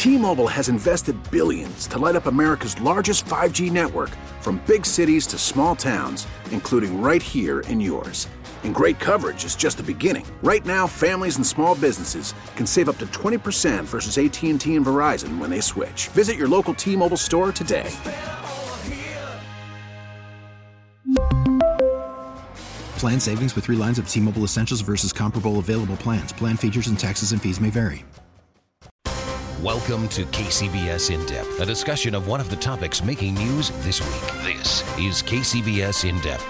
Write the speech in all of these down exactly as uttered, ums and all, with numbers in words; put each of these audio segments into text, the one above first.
T-Mobile has invested billions to light up America's largest five G network, from big cities to small towns, including right here in yours. And great coverage is just the beginning. Right now, families and small businesses can save up to twenty percent versus A T and T and Verizon when they switch. Visit your local T-Mobile store today. Plan savings with three lines of T-Mobile Essentials versus comparable available plans. Plan features and taxes and fees may vary. Welcome to K C B S In Depth, a discussion of one of the topics making news this week. This is K C B S In Depth.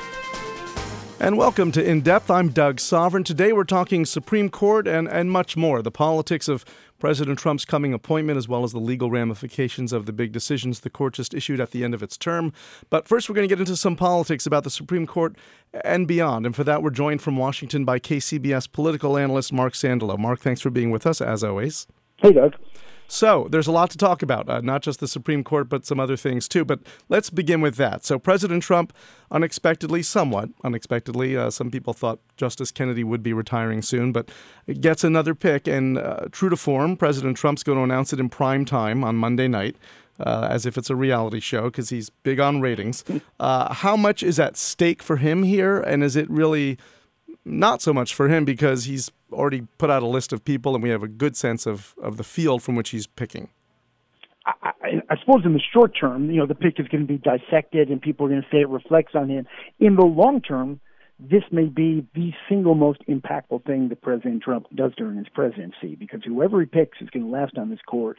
And welcome to In Depth. I'm Doug Sovereign. Today we're talking Supreme Court and, and much more. The politics of President Trump's coming appointment, as well as the legal ramifications of the big decisions the court just issued at the end of its term. But first, we're going to get into some politics about the Supreme Court and beyond. And for that, we're joined from Washington by K C B S political analyst Mark Sandalo. Mark, thanks for being with us, as always. Hey, Doug. So there's a lot to talk about, uh, not just the Supreme Court, but some other things too. But let's begin with that. So President Trump, unexpectedly, somewhat unexpectedly, uh, some people thought Justice Kennedy would be retiring soon, but gets another pick. And uh, true to form, President Trump's going to announce it in prime time on Monday night, uh, as if it's a reality show, because he's big on ratings. Uh, how much is at stake for him here? And is it really not so much for him because he's already put out a list of people and we have a good sense of, of the field from which he's picking? I, I, I suppose in the short term, you know, the pick is going to be dissected and people are going to say it reflects on him. In the long term, this may be the single most impactful thing that President Trump does during his presidency, because whoever he picks is going to last on this court,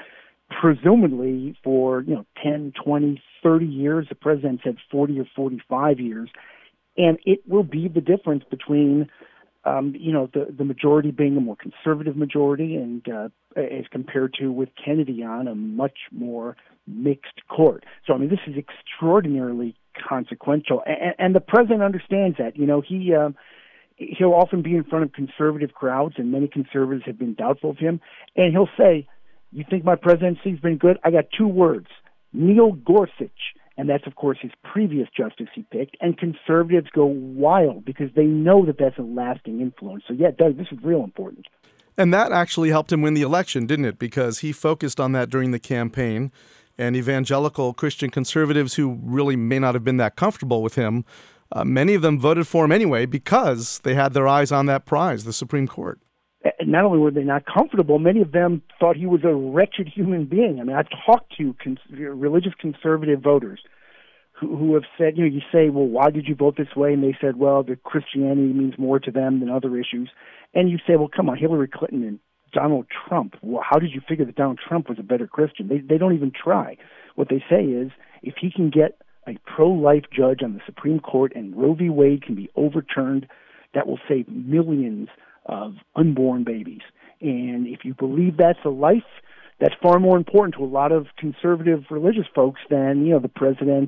presumably for, you know, ten, twenty, thirty years. The president said forty or forty-five years. And it will be the difference between, um, you know, the, the majority being a more conservative majority and uh, as compared to with Kennedy on a much more mixed court. So, I mean, this is extraordinarily consequential. And, and the president understands that. You know, he, um, he'll often be in front of conservative crowds, and many conservatives have been doubtful of him. And he'll say, you think my presidency's been good? I got two words, Neil Gorsuch. And that's, of course, his previous justice he picked. And conservatives go wild because they know that that's a lasting influence. So, yeah, Doug, this is real important. And that actually helped him win the election, didn't it? Because he focused on that during the campaign. And evangelical Christian conservatives who really may not have been that comfortable with him, uh, many of them voted for him anyway because they had their eyes on that prize, the Supreme Court. Not only were they not comfortable, many of them thought he was a wretched human being. I mean, I've talked to cons- religious conservative voters who, who have said, you know, you say, well, why did you vote this way? And they said, well, that Christianity means more to them than other issues. And you say, well, come on, Hillary Clinton and Donald Trump. Well, how did you figure that Donald Trump was a better Christian? They, they don't even try. What they say is, if he can get a pro-life judge on the Supreme Court and Roe v. Wade can be overturned, that will save millions of unborn babies. And if you believe that's a life, that's far more important to a lot of conservative religious folks than, you know, the president's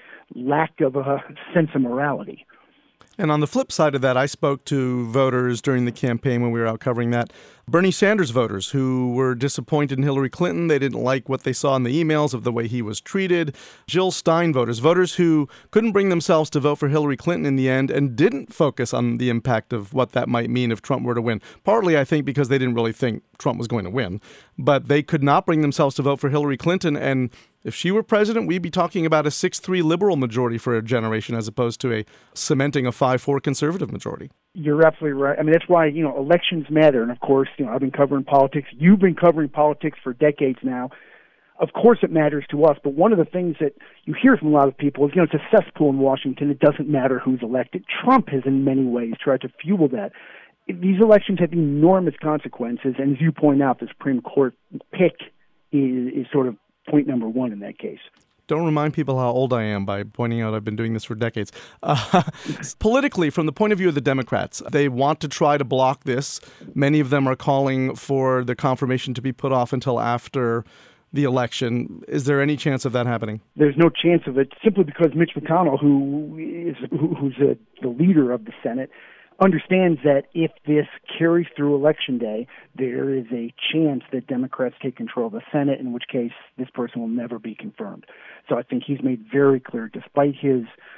lack of a sense of morality. And on the flip side of that, I spoke to voters during the campaign when we were out covering that. Bernie Sanders voters who were disappointed in Hillary Clinton. They didn't like what they saw in the emails of the way he was treated. Jill Stein voters, voters who couldn't bring themselves to vote for Hillary Clinton in the end and didn't focus on the impact of what that might mean if Trump were to win. Partly, I think, because they didn't really think Trump was going to win. But they could not bring themselves to vote for Hillary Clinton. And if she were president, we'd be talking about a six three liberal majority for a generation as opposed to a cementing a five four conservative majority. You're absolutely right. I mean, that's why, you know, elections matter. And, of course, you know, I've been covering politics. You've been covering politics for decades now. Of course it matters to us. But one of the things that you hear from a lot of people is, you know, it's a cesspool in Washington. It doesn't matter who's elected. Trump has, in many ways, tried to fuel that. These elections have enormous consequences. And as you point out, the Supreme Court pick is, is sort of point number one in that case. Don't remind people how old I am by pointing out I've been doing this for decades. Uh, politically, from the point of view of the Democrats, they want to try to block this. Many of them are calling for the confirmation to be put off until after the election. Is there any chance of that happening? There's no chance of it, simply because Mitch McConnell, who is who's a, the leader of the Senate, understands that if this carries through Election Day, there is a chance that Democrats take control of the Senate, in which case this person will never be confirmed. So I think he's made very clear, despite his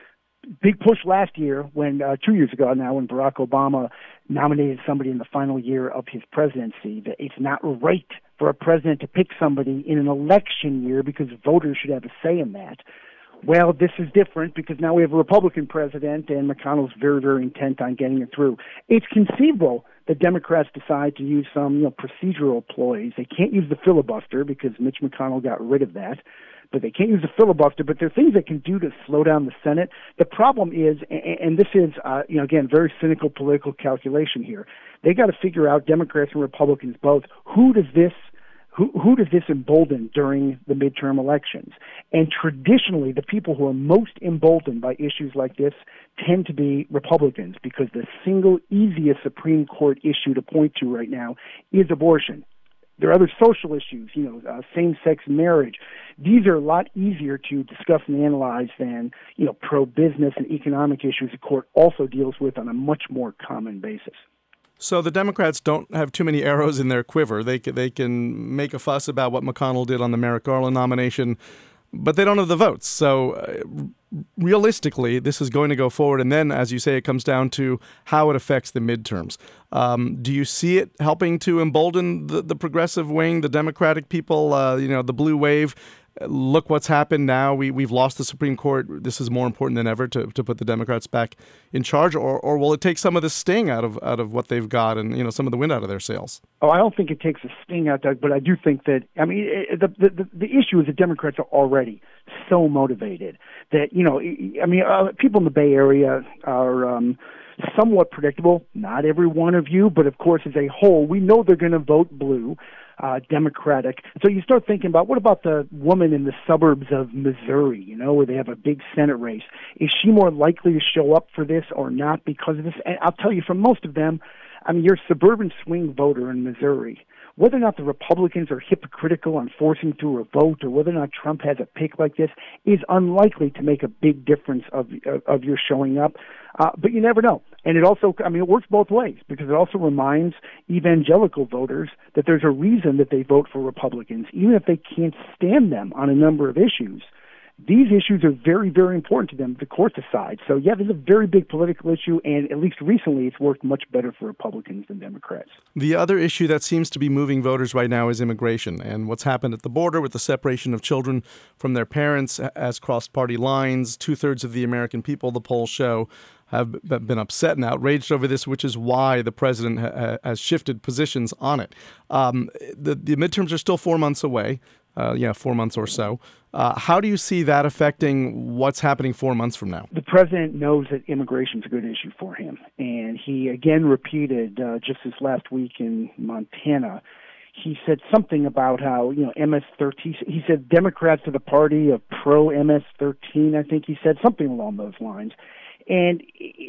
big push last year when, uh, two years ago now, when Barack Obama nominated somebody in the final year of his presidency, that it's not right for a president to pick somebody in an election year because voters should have a say in that. Well, this is different because now we have a Republican president, and McConnell's very, very intent on getting it through. It's conceivable that Democrats decide to use some, you know, procedural ploys. They can't use the filibuster because Mitch McConnell got rid of that, but they can't use the filibuster. But there are things they can do to slow down the Senate. The problem is, and this is, uh, you know, again, very cynical political calculation here. They got to figure out, Democrats and Republicans both, who does this Who, who does this embolden during the midterm elections? And traditionally, the people who are most emboldened by issues like this tend to be Republicans, because the single easiest Supreme Court issue to point to right now is abortion. There are other social issues, you know, uh, same-sex marriage. These are a lot easier to discuss and analyze than, you know, pro-business and economic issues the court also deals with on a much more common basis. So the Democrats don't have too many arrows in their quiver. They can, they can make a fuss about what McConnell did on the Merrick Garland nomination, but they don't have the votes. So uh, realistically, this is going to go forward. And then, as you say, it comes down to how it affects the midterms. Um, do you see it helping to embolden the, the progressive wing, the Democratic people, uh, you know, the blue wave? Look what's happened now. We, we've lost the Supreme Court. This is more important than ever to, to put the Democrats back in charge. Or, or will it take some of the sting out of out of what they've got and, you know, some of the wind out of their sails? Oh, I don't think it takes a sting out, Doug, but I do think that, I mean, it, the, the the issue is that Democrats are already so motivated that, you know, I mean, uh, people in the Bay Area are um, somewhat predictable. Not every one of you, but of course, as a whole, we know they're going to vote blue. Uh, Democratic. So you start thinking about, what about the woman in the suburbs of Missouri, you know, where they have a big Senate race? Is she more likely to show up for this or not because of this? And I'll tell you, for most of them, I mean, you're a suburban swing voter in Missouri. Whether or not the Republicans are hypocritical on forcing through a vote, or whether or not Trump has a pick like this, is unlikely to make a big difference of of, of your showing up. Uh, but you never know. And it also, I mean, it works both ways, because it also reminds evangelical voters that there's a reason that they vote for Republicans, even if they can't stand them on a number of issues. These issues are very, very important to them, the court decides. So, yeah, this is a very big political issue, and at least recently it's worked much better for Republicans than Democrats. The other issue that seems to be moving voters right now is immigration, and what's happened at the border with the separation of children from their parents has crossed party lines. Two-thirds of the American people, the polls show, have been upset and outraged over this, which is why the president ha- has shifted positions on it. Um, the, the midterms are still four months away. Uh, yeah, four months or so. Uh, how do you see that affecting what's happening four months from now? The president knows that immigration is a good issue for him. And he again repeated uh, just this last week in Montana, he said something about how, you know, M S thirteen, he said Democrats are the party of pro-M S thirteen, I think he said, something along those lines. And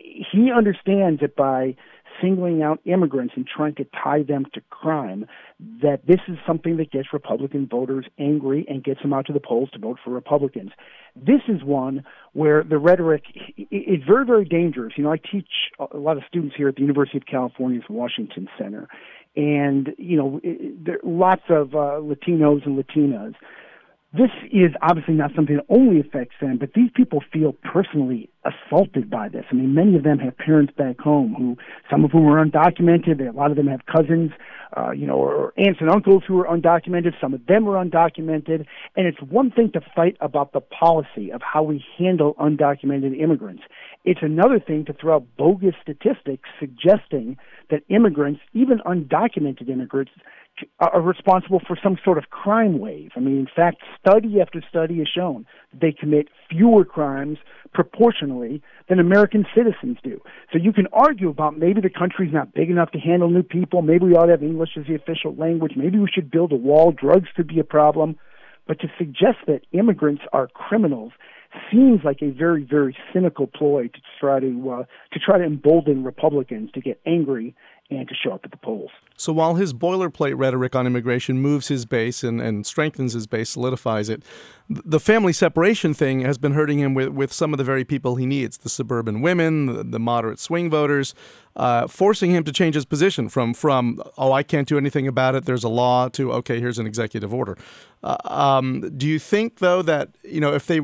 he understands that by singling out immigrants and trying to tie them to crime, that this is something that gets Republican voters angry and gets them out to the polls to vote for Republicans. This is one where the rhetoric is very, very dangerous. You know, I teach a lot of students here at the University of California's Washington Center, and, you know, there are lots of uh, Latinos and Latinas. This is obviously not something that only affects them, but these people feel personally assaulted by this. I mean, many of them have parents back home who, some of whom are undocumented. A lot of them have cousins, uh, you know, or aunts and uncles who are undocumented. Some of them are undocumented. And it's one thing to fight about the policy of how we handle undocumented immigrants. It's another thing to throw out bogus statistics suggesting that immigrants, even undocumented immigrants, are responsible for some sort of crime wave. I mean, in fact, study after study has shown that they commit fewer crimes proportionally than American citizens do. So you can argue about maybe the country's not big enough to handle new people. Maybe we ought to have English as the official language. Maybe we should build a wall. Drugs could be a problem. But to suggest that immigrants are criminals seems like a very, very cynical ploy to try to uh, to try to embolden Republicans to get angry and to show up at the polls. So while his boilerplate rhetoric on immigration moves his base and, and strengthens his base, solidifies it, the family separation thing has been hurting him with, with some of the very people he needs, the suburban women, the, the moderate swing voters, uh, forcing him to change his position from, from, oh, I can't do anything about it, there's a law, to, okay, here's an executive order. Uh, um, do you think, though, that, you know, if they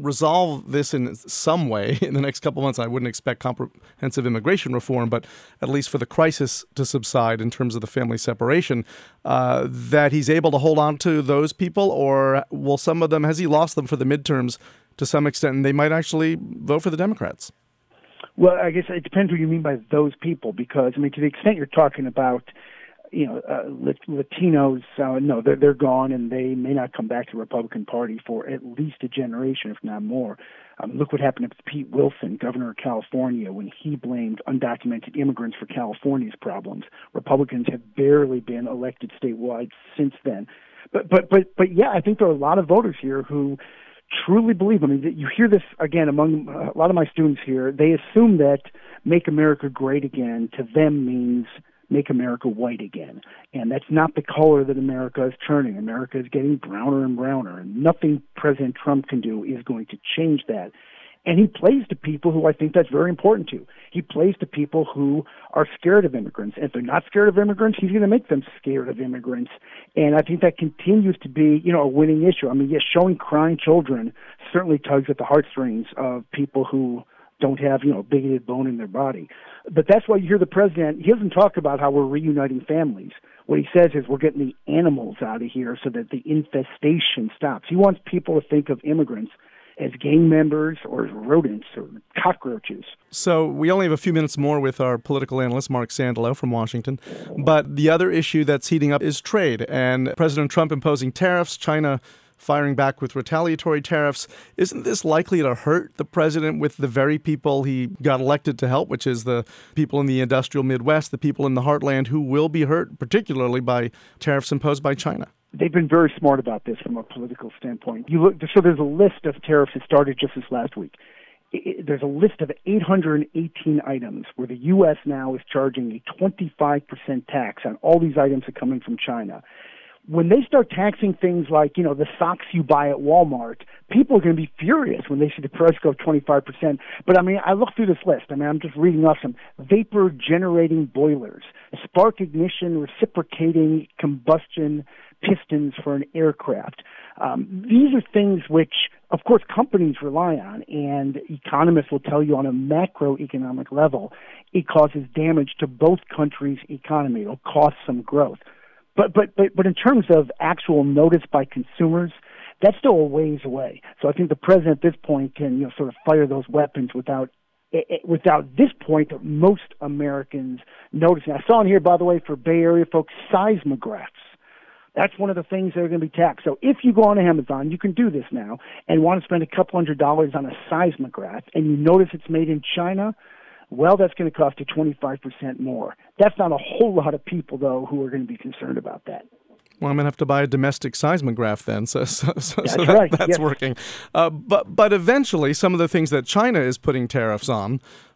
resolve this in some way in the next couple months, I wouldn't expect comprehensive immigration reform, but at least for the crisis to subside in terms of the family separation, uh, that he's able to hold on to those people, or will some of them, has he lost them for the midterms to some extent, and they might actually vote for the Democrats? Well, I guess it depends what you mean by those people, because, I mean, to the extent you're talking about, you know, uh, Latinos, uh, no, they're, they're gone, and they may not come back to the Republican Party for at least a generation, if not more. Um, look what happened to Pete Wilson, governor of California, when he blamed undocumented immigrants for California's problems. Republicans have barely been elected statewide since then. But, but, but, but yeah, I think there are a lot of voters here who truly believe. I mean, you hear this again among a lot of my students here. They assume that "Make America Great Again" to them means "Make America White Again," and that's not the color that America is turning. America is getting browner and browner, and nothing President Trump can do is going to change that. And he plays to people who I think that's very important to. He plays to people who are scared of immigrants. And if they're not scared of immigrants, he's going to make them scared of immigrants. And I think that continues to be, you know, a winning issue. I mean, yes, showing crying children certainly tugs at the heartstrings of people who don't have, you know, a bigoted bone in their body. But that's why you hear the president, he doesn't talk about how we're reuniting families. What he says is we're getting the animals out of here so that the infestation stops. He wants people to think of immigrants as gang members or as rodents or cockroaches. So we only have a few minutes more with our political analyst, Mark Sandalow from Washington. But the other issue that's heating up is trade. And President Trump imposing tariffs, China firing back with retaliatory tariffs. Isn't this likely to hurt the president with the very people he got elected to help, which is the people in the industrial Midwest, the people in the heartland who will be hurt, particularly by tariffs imposed by China? They've been very smart about this from a political standpoint. You look, so there's a list of tariffs that started just this last week. It, it, there's a list of eight hundred eighteen items where the U S now is charging a twenty-five percent tax on all these items that are coming from China. When they start taxing things like, you know, the socks you buy at Walmart, people are going to be furious when they see the price go twenty-five percent. But, I mean, I look through this list. I mean, I'm just reading off some vapor-generating boilers, spark ignition, reciprocating combustion pistons for an aircraft. Um, these are things which, of course, companies rely on, and economists will tell you on a macroeconomic level, it causes damage to both countries' economy. It'll cost some growth. But but but but in terms of actual notice by consumers, that's still a ways away. So I think the president at this point can, you know, sort of fire those weapons without without this point most Americans noticing. I saw in here, by the way, for Bay Area folks, seismographs. That's one of the things that are going to be taxed. So if you go on Amazon, you can do this now, and want to spend a couple hundred dollars on a seismograph, and you notice it's made in China, well, that's going to cost you twenty-five percent more. That's not a whole lot of people, though, who are going to be concerned about that. Well, I'm going to have to buy a domestic seismograph then, so, so, so, that's so that, right. that's yes. working. Uh, but but eventually, some of the things that China is putting tariffs on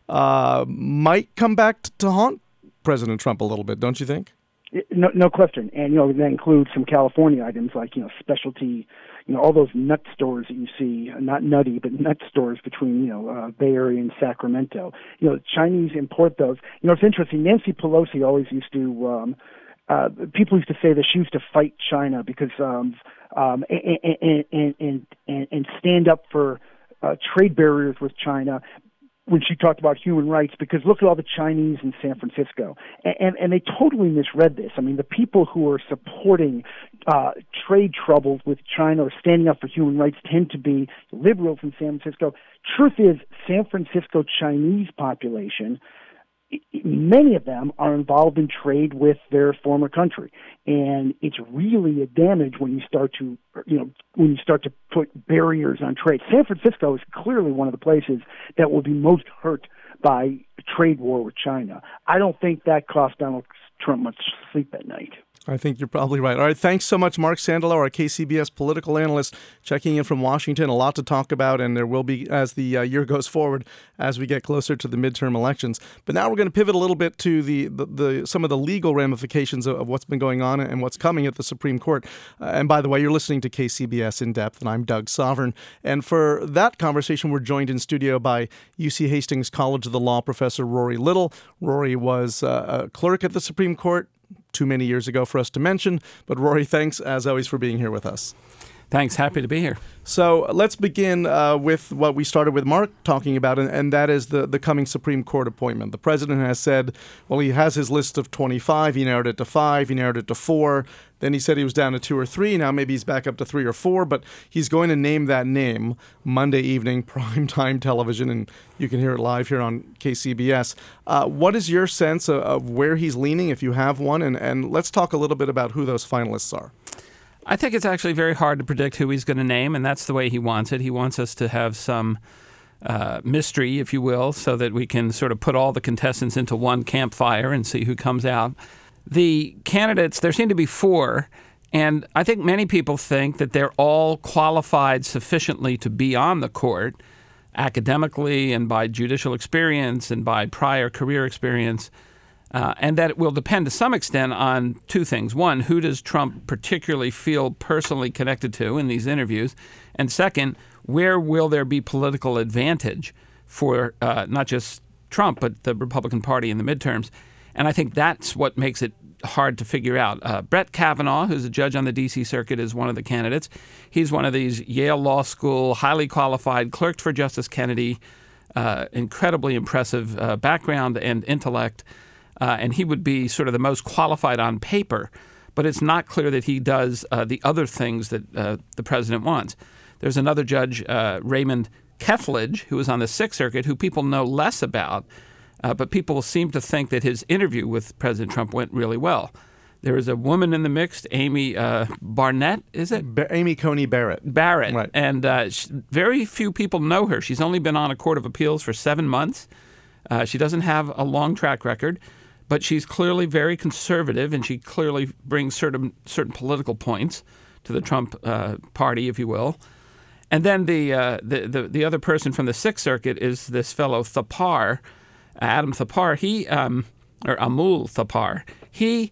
uh, might come back t- to haunt President Trump a little bit, don't you think? No, no question. And, you know, that includes some California items like, you know, specialty, you know, all those nut stores that you see, not nutty, but nut stores between, you know, uh, Bay Area and Sacramento. You know, Chinese import those. You know, it's interesting. Nancy Pelosi always used to, um, uh, people used to say that she used to fight China because, um, um, and, and, and, and, and stand up for uh, trade barriers with China when she talked about human rights, because look at all the Chinese in San Francisco. And, and, and they totally misread this. I mean, the people who are supporting uh, trade troubles with China or standing up for human rights tend to be liberals in San Francisco. Truth is, San Francisco Chinese population, many of them are involved in trade with their former country, and it's really a damage when you start to, you know, when you start to put barriers on trade. San Francisco is clearly one of the places that will be most hurt by a trade war with China. I don't think that cost Donald Trump much sleep at night. I think you're probably right. All right, thanks so much, Mark Sandalow, our K C B S political analyst, checking in from Washington. A lot to talk about, and there will be as the uh, year goes forward, as we get closer to the midterm elections. But now we're going to pivot a little bit to the, the, the some of the legal ramifications of, of what's been going on and what's coming at the Supreme Court. Uh, and by the way, you're listening to K C B S In Depth, and I'm Doug Sovern. And for that conversation, we're joined in studio by U C Hastings College of the Law professor Rory Little. Rory was uh, a clerk at the Supreme Court too many years ago for us to mention. But Rory, thanks as always for being here with us. Thanks. Happy to be here. So let's begin uh, with what we started with Mark talking about, and, and that is the, the coming Supreme Court appointment. The president has said, well, he has his list of twenty-five. He narrowed it to five. He narrowed it to four. Then he said he was down to two or three. Now maybe he's back up to three or four, but he's going to name that name Monday evening, primetime television, and you can hear it live here on K C B S. Uh, what is your sense of, of where he's leaning, if you have one? And, and let's talk a little bit about who those finalists are. I think it's actually very hard to predict who he's going to name, and that's the way he wants it. He wants us to have some uh, mystery, if you will, so that we can sort of put all the contestants into one campfire and see who comes out. The candidates, there seem to be four, and I think many people think that they're all qualified sufficiently to be on the court, academically and by judicial experience and by prior career experience. Uh, and that it will depend to some extent on two things. One, who does Trump particularly feel personally connected to in these interviews? And second, where will there be political advantage for uh, not just Trump, but the Republican Party in the midterms? And I think that's what makes it hard to figure out. Uh, Brett Kavanaugh, who's a judge on the D C Circuit, is one of the candidates. He's one of these Yale Law School, highly qualified, clerked for Justice Kennedy, uh, incredibly impressive uh, background and intellect. Uh, and he would be sort of the most qualified on paper, but it's not clear that he does uh, the other things that uh, the president wants. There's another judge, uh, Raymond Kethledge, who was on the Sixth Circuit, who people know less about, uh, but people seem to think that his interview with President Trump went really well. There is a woman in the mix, Amy uh, Barnett, is it? Ba- Amy Coney Barrett. Barrett. Right. And uh, she, very few people know her. She's only been on a court of appeals for seven months. Uh, she doesn't have a long track record. But she's clearly very conservative, and she clearly brings certain certain political points to the Trump uh, party, if you will. And then the, uh, the the the other person from the Sixth Circuit is this fellow Thapar, Adam Thapar. He um, or Amul Thapar. He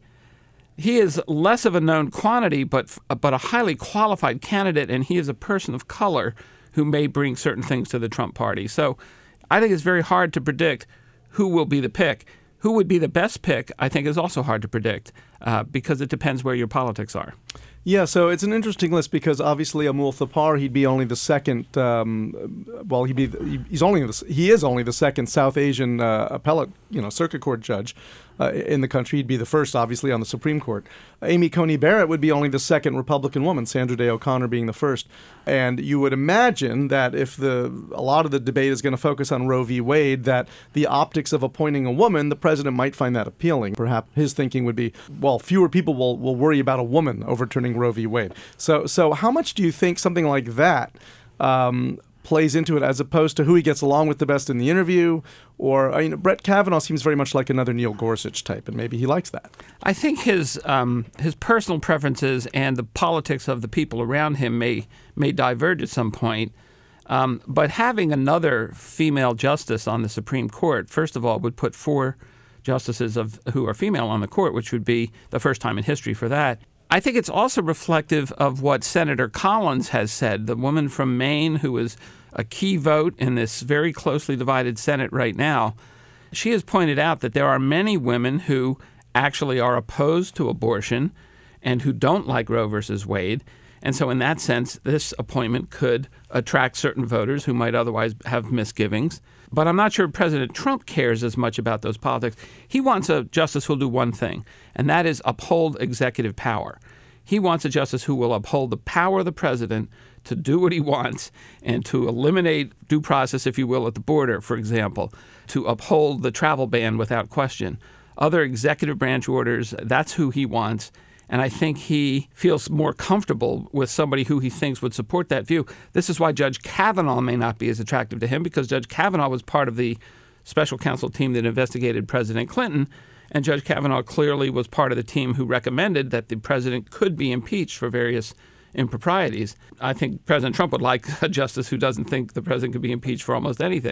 he is less of a known quantity, but but a highly qualified candidate, and he is a person of color who may bring certain things to the Trump party. So I think it's very hard to predict who will be the pick. Who would be the best pick, I think, is also hard to predict uh, because it depends where your politics are. Yeah, so it's an interesting list because obviously Amul Thapar, he'd be only the second. Um, well, he'd be he's only the, he is only the second South Asian uh, appellate, you know, circuit court judge uh, in the country. He'd be the first, obviously, on the Supreme Court. Amy Coney Barrett would be only the second Republican woman, Sandra Day O'Connor being the first. And you would imagine that if the a lot of the debate is going to focus on Roe v. Wade, that the optics of appointing a woman, the president might find that appealing. Perhaps his thinking would be, well, fewer people will, will worry about a woman overturning Roe v. Wade. So, so how much do you think something like that um, plays into it, as opposed to who he gets along with the best in the interview? Or, I mean, Brett Kavanaugh seems very much like another Neil Gorsuch type, and maybe he likes that. I think his um, his personal preferences and the politics of the people around him may may diverge at some point. Um, but having another female justice on the Supreme Court, first of all, would put four justices of who are female on the court, which would be the first time in history for that. I think it's also reflective of what Senator Collins has said, the woman from Maine who is a key vote in this very closely divided Senate right now. She has pointed out that there are many women who actually are opposed to abortion and who don't like Roe versus Wade. And so in that sense, this appointment could attract certain voters who might otherwise have misgivings. But I'm not sure President Trump cares as much about those politics. He wants a justice who will do one thing, and that is uphold executive power. He wants a justice who will uphold the power of the president to do what he wants and to eliminate due process, if you will, at the border, for example, to uphold the travel ban without question. Other executive branch orders, that's who he wants. And I think he feels more comfortable with somebody who he thinks would support that view. This is why Judge Kavanaugh may not be as attractive to him, because Judge Kavanaugh was part of the special counsel team that investigated President Clinton. And Judge Kavanaugh clearly was part of the team who recommended that the president could be impeached for various improprieties. I think President Trump would like a justice who doesn't think the president could be impeached for almost anything.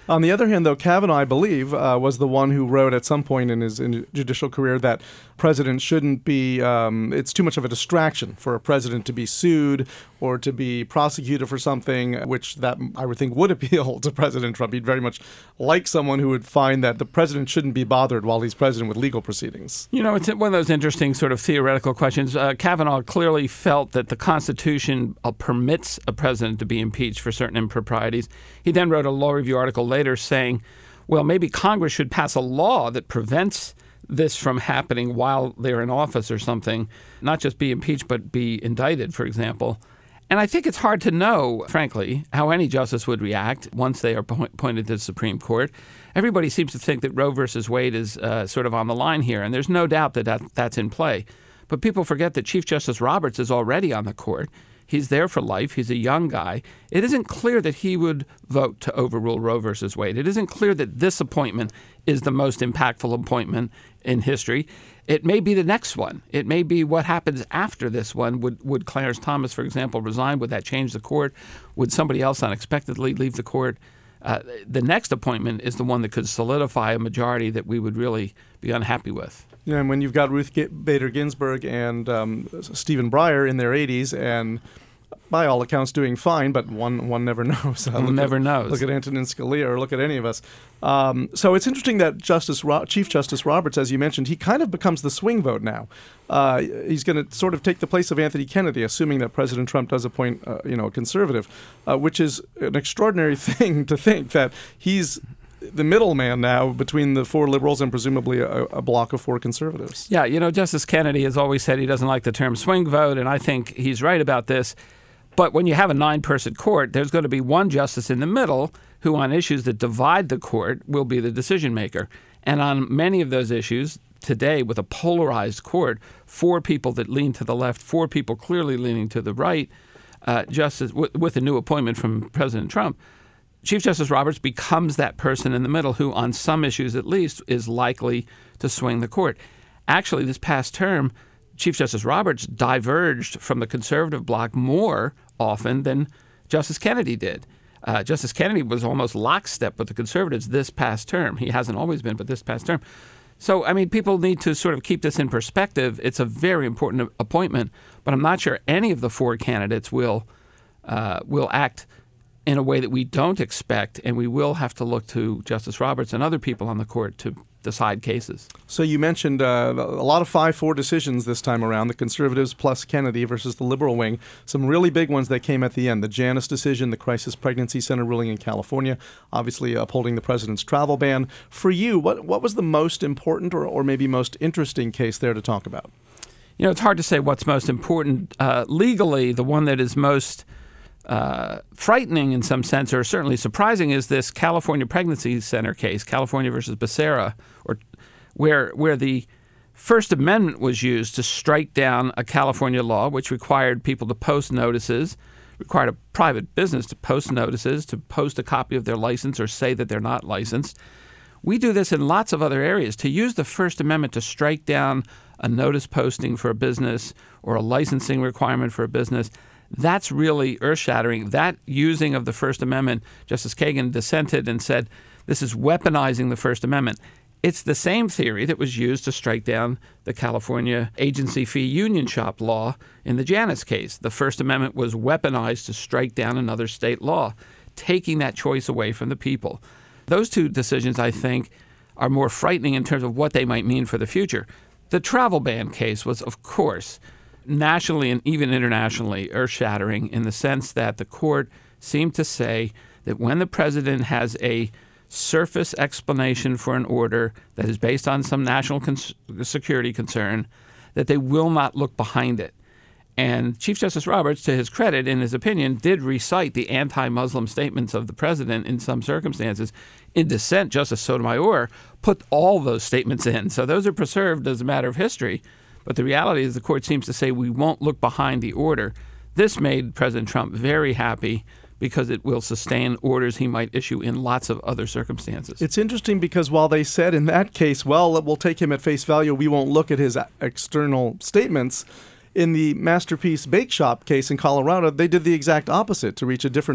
On the other hand, though, Kavanaugh, I believe, uh, was the one who wrote at some point in his in judicial career that president shouldn't be, um, it's too much of a distraction for a president to be sued or to be prosecuted for something, which that I would think would appeal to President Trump. He'd very much like someone who would find that the president shouldn't be bothered while he's president with legal proceedings. You know, it's one of those interesting sort of theoretical questions. Uh, Kavanaugh clearly felt that the Constitution uh, permits a president to be impeached for certain improprieties. He then wrote a law review article later saying, well, maybe Congress should pass a law that prevents this from happening while they're in office or something, not just be impeached, but be indicted, for example. And I think it's hard to know, frankly, how any justice would react once they are appointed to the Supreme Court. Everybody seems to think that Roe versus Wade is uh, sort of on the line here, and there's no doubt that, that that's in play. But people forget that Chief Justice Roberts is already on the court. He's there for life. He's a young guy. It isn't clear that he would vote to overrule Roe versus Wade. It isn't clear that this appointment is the most impactful appointment in history. It may be the next one. It may be what happens after this one. Would would Clarence Thomas, for example, resign? Would that change the court? Would somebody else unexpectedly leave the court? Uh, the next appointment is the one that could solidify a majority that we would really be unhappy with. Yeah, and when you've got Ruth G- Bader Ginsburg and um, Stephen Breyer in their eighties and by all accounts doing fine, but one one never knows. Uh, one never at, knows. Look at Antonin Scalia or look at any of us. Um, so it's interesting that Justice Ro- Chief Justice Roberts, as you mentioned, he kind of becomes the swing vote now. Uh, he's going to sort of take the place of Anthony Kennedy, assuming that President Trump does appoint, uh, you know, a conservative, uh, which is an extraordinary thing to think that he's the middleman now between the four liberals and presumably a, a block of four conservatives. Yeah, you know, Justice Kennedy has always said he doesn't like the term swing vote, and I think he's right about this. But when you have a nine-person court, there's going to be one justice in the middle who, on issues that divide the court, will be the decision maker. And on many of those issues, today, with a polarized court, four people that lean to the left, four people clearly leaning to the right, uh, justice w- with a new appointment from President Trump, Chief Justice Roberts becomes that person in the middle who, on some issues at least, is likely to swing the court. Actually, this past term, Chief Justice Roberts diverged from the conservative bloc more often than Justice Kennedy did. Uh, Justice Kennedy was almost lockstep with the conservatives this past term. He hasn't always been, but this past term. So, I mean, people need to sort of keep this in perspective. It's a very important appointment, but I'm not sure any of the four candidates will uh, will act in a way that we don't expect, and we will have to look to Justice Roberts and other people on the court to decide cases. So you mentioned uh, a lot of five four decisions this time around, the conservatives plus Kennedy versus the liberal wing. Some really big ones that came at the end. The Janus decision, the Crisis Pregnancy Center ruling in California, obviously upholding the president's travel ban. For you, what, what was the most important or, or maybe most interesting case there to talk about? You know, it's hard to say what's most important. Uh, legally, the one that is most Uh, frightening in some sense, or certainly surprising, is this California Pregnancy Center case, California versus Becerra, or where where the First Amendment was used to strike down a California law which required people to post notices, required a private business to post notices, to post a copy of their license or say that they're not licensed. We do this in lots of other areas. To use the First Amendment to strike down a notice posting for a business or a licensing requirement for a business, that's really earth-shattering. That using of the First Amendment, Justice Kagan dissented and said, this is weaponizing the First Amendment. It's the same theory that was used to strike down the California agency fee union shop law in the Janus case. The First Amendment was weaponized to strike down another state law, taking that choice away from the people. Those two decisions, I think, are more frightening in terms of what they might mean for the future. The travel ban case was, of course, nationally and even internationally earth-shattering in the sense that the court seemed to say that when the president has a surface explanation for an order that is based on some national cons- security concern, that they will not look behind it. And Chief Justice Roberts, to his credit, in his opinion, did recite the anti-Muslim statements of the president in some circumstances. In dissent, Justice Sotomayor put all those statements in. So those are preserved as a matter of history. But the reality is the court seems to say we won't look behind the order. This made President Trump very happy because it will sustain orders he might issue in lots of other circumstances. It's interesting because while they said in that case, well, we'll take him at face value, we won't look at his external statements, in the Masterpiece Bake Shop case in Colorado, they did the exact opposite to reach a different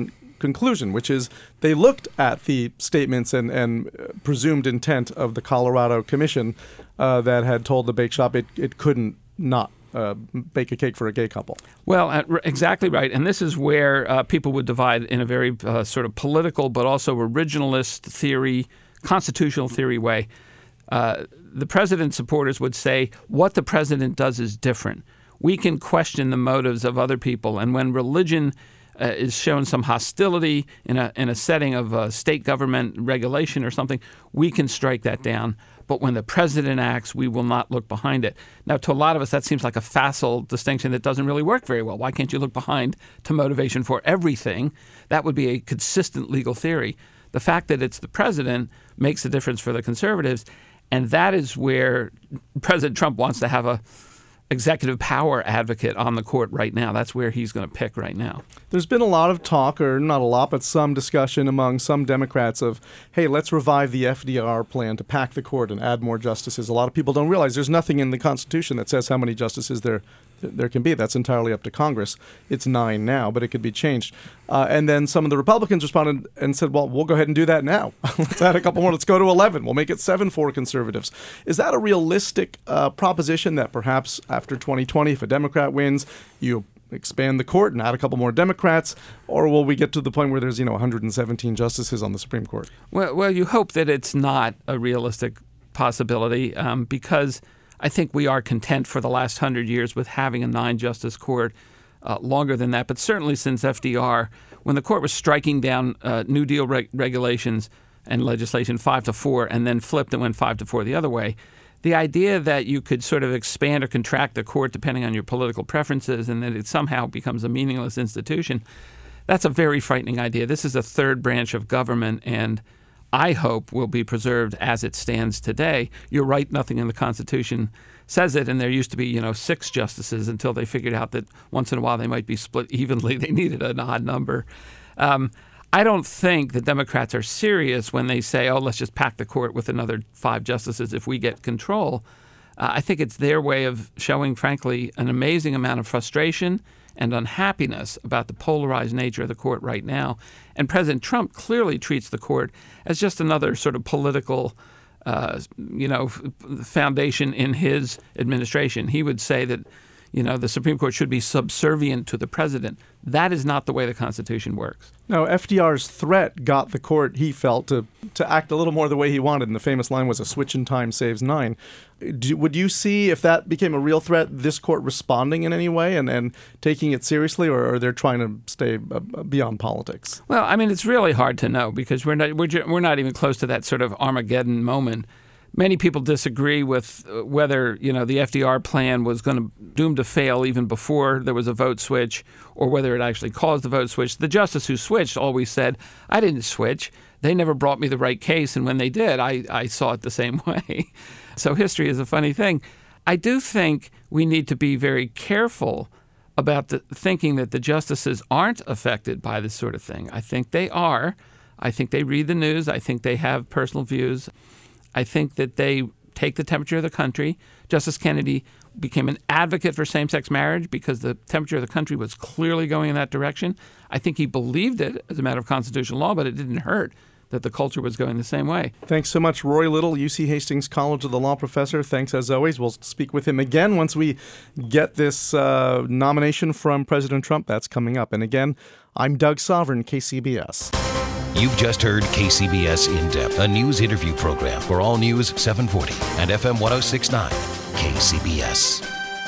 conclusion, which is they looked at the statements and, and presumed intent of the Colorado Commission uh, that had told the bake shop it, it couldn't not uh, bake a cake for a gay couple. Well, uh, exactly right. And this is where uh, people would divide in a very uh, sort of political but also originalist theory, constitutional theory way. Uh, the president's supporters would say what the president does is different. We can question the motives of other people. And when religion uh, is shown some hostility in a in a setting of uh, state government regulation or something, we can strike that down. But when the president acts, we will not look behind it. Now, to a lot of us, that seems like a facile distinction that doesn't really work very well. Why can't you look behind to motivation for everything? That would be a consistent legal theory. The fact that it's the president makes a difference for the conservatives. And that is where President Trump wants to have a executive power advocate on the court right now. That's where he's going to pick right now. There's been a lot of talk, or not a lot, but some discussion among some Democrats of, hey, let's revive the F D R plan to pack the court and add more justices. A lot of people don't realize there's nothing in the Constitution that says how many justices there there can be. That's entirely up to Congress. It's nine now, but it could be changed. Uh, and then some of the Republicans responded and said, well, we'll go ahead and do that now. Let's add a couple more. Let's go to eleven. We'll make it seven for conservatives. Is that a realistic uh, proposition that perhaps after twenty twenty, if a Democrat wins, you expand the court and add a couple more Democrats, or will we get to the point where there's, you know, one hundred seventeen justices on the Supreme Court? Well, well you hope that it's not a realistic possibility um, because I think we are content for the last hundred years with having a nine-justice court, uh, longer than that. But certainly since F D R, when the court was striking down uh, New Deal reg- regulations and legislation five to four and then flipped and went five to four the other way, the idea that you could sort of expand or contract the court depending on your political preferences and that it somehow becomes a meaningless institution, that's a very frightening idea. This is a third branch of government, and I hope will be preserved as it stands today. You're right, nothing in the Constitution says it, and there used to be, you know, six justices until they figured out that once in a while they might be split evenly. They needed an odd number. Um, I don't think the Democrats are serious when they say, oh, let's just pack the court with another five justices if we get control. Uh, I think it's their way of showing, frankly, an amazing amount of frustration and unhappiness about the polarized nature of the court right now. And President Trump clearly treats the court as just another sort of political, uh, you know, f- foundation in his administration. He would say that, you know, the Supreme Court should be subservient to the president. That is not the way the Constitution works. Now, F D R's threat got the court, he felt, to, to act a little more the way he wanted. And the famous line was, a switch in time saves nine. Do, would you see, if that became a real threat, this court responding in any way and, and taking it seriously, or are they trying to stay uh, beyond politics? Well, I mean, it's really hard to know because we're not, we're, ju- we're not even close to that sort of Armageddon moment. Many people disagree with whether, you know, the F D R plan was going to doomed to fail even before there was a vote switch, or whether it actually caused the vote switch. The justice who switched always said, I didn't switch. They never brought me the right case, and when they did, I, I saw it the same way. So history is a funny thing. I do think we need to be very careful about the, thinking that the justices aren't affected by this sort of thing. I think they are. I think they read the news. I think they have personal views. I think that they take the temperature of the country. Justice Kennedy became an advocate for same-sex marriage because the temperature of the country was clearly going in that direction. I think he believed it as a matter of constitutional law, but it didn't hurt that the culture was going the same way. Thanks so much, Roy Little, U C Hastings College of the Law professor. Thanks as always. We'll speak with him again once we get this uh, nomination from President Trump. That's coming up. And again, I'm Doug Sovereign, K C B S. You've just heard K C B S In Depth, a news interview program for All News seven forty and F M one oh six point nine, K C B S.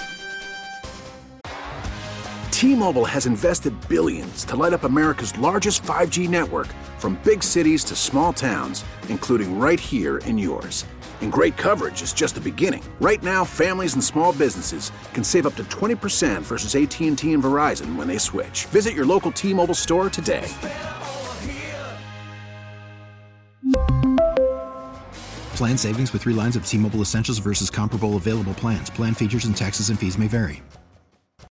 T-Mobile has invested billions to light up America's largest five G network, from big cities to small towns, including right here in yours. And great coverage is just the beginning. Right now, families and small businesses can save up to twenty percent versus A T and T and Verizon when they switch. Visit your local T-Mobile store today. Plan savings with three lines of T-Mobile Essentials versus comparable available plans. Plan features and taxes and fees may vary.